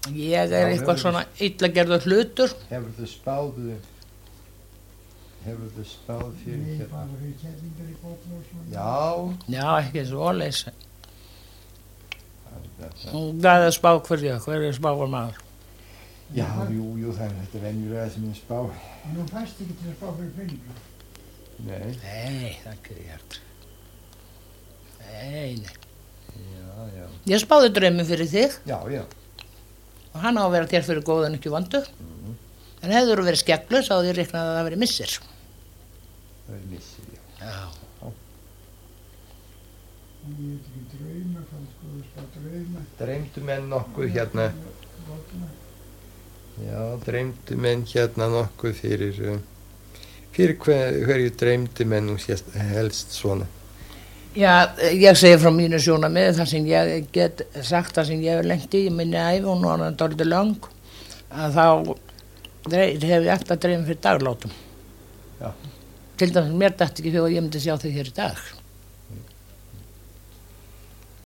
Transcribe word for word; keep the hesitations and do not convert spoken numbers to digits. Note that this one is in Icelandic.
Ég er eitthvað svona illa gerður hlutur. Hefur þú spáðu, hefur þú spáð fyrir Nei, hérna? bara fyrir kellingar í botn og svona. Já. Já, ekki svoleiðis. Þetta. Hún gæði að spá hverju, hverju spáur maður. Já, jú, jú, það er þetta venjulega sem ég spá. En hún fæst ekki til að spá fyrir penningu. Nei. Nei, það ekki ég hægt. Nei, nei. Já, já. Ég spáði draumi fyrir þig Já, já. og hann á að vera þér fyrir góð en ekki vondu. Mm. En hefur þú verið skegglaus þá þér reiknaði að það verið missir. Það er missir, já. Já. En ég veit ekki drauma, hvað sko að spá drauma. Dreymdu menn nokkuð hérna, Botna. já, dreymdu menn hérna nokkuð fyrir, uh, fyrir hver, hverju dreymdu menn nú sést- helst svona? Já, ég segi frá mínu sjónarmiði þar sem ég get sagt það sem ég hef lengt í minni æfi og nú er hann dálítið lang að þá drey- hef ég alltaf dreifum fyrir daglátum. Já. Til dæmis mér dætti ekki þegar ég myndi sjá þig hér í dag.